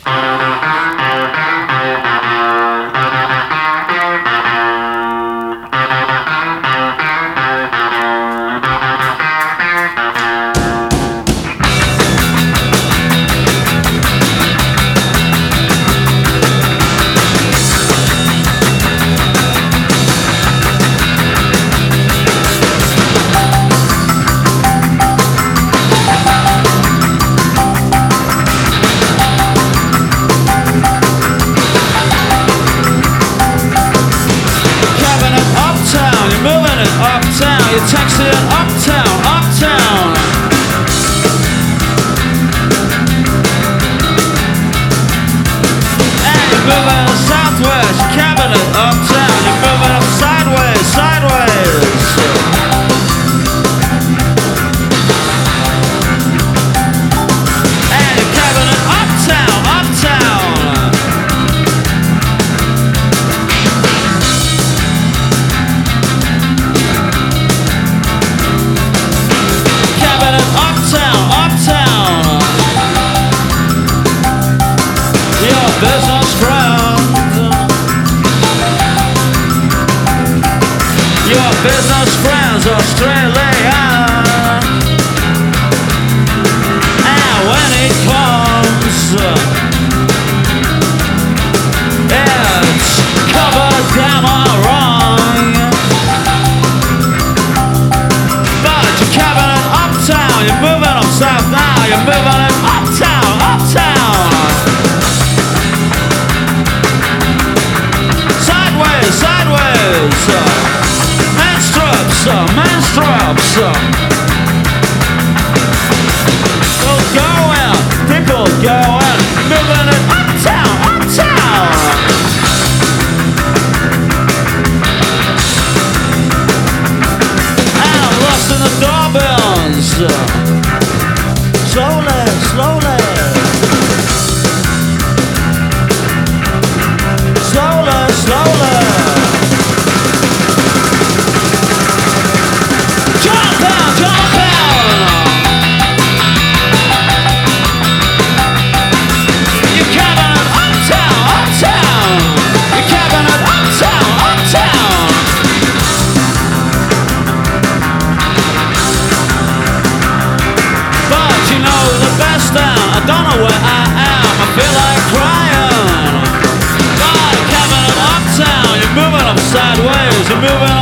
Uptown, you're texting uptown, uptown. And you're moving southwest, cabinet uptown. You're moving up sideways, sideways. And you're cabinet uptown, uptown. Business friend, your business friends Australian, and when it comes, it's covered damn wrong. But you're cabinet uptown, you're moving up south now, you're moving it uptown, uptown. Sideways, man straps, man straps. People going, moving it uptown, uptown. And I'm lost in the doorbells. Slowly, slowly. Slowly, slowly. Jump down, jump down. You're cabinet uptown, uptown. You're cabinet uptown, uptown. But you know the best down. I don't know where I am. I feel like crying. Moving up sideways, you're moving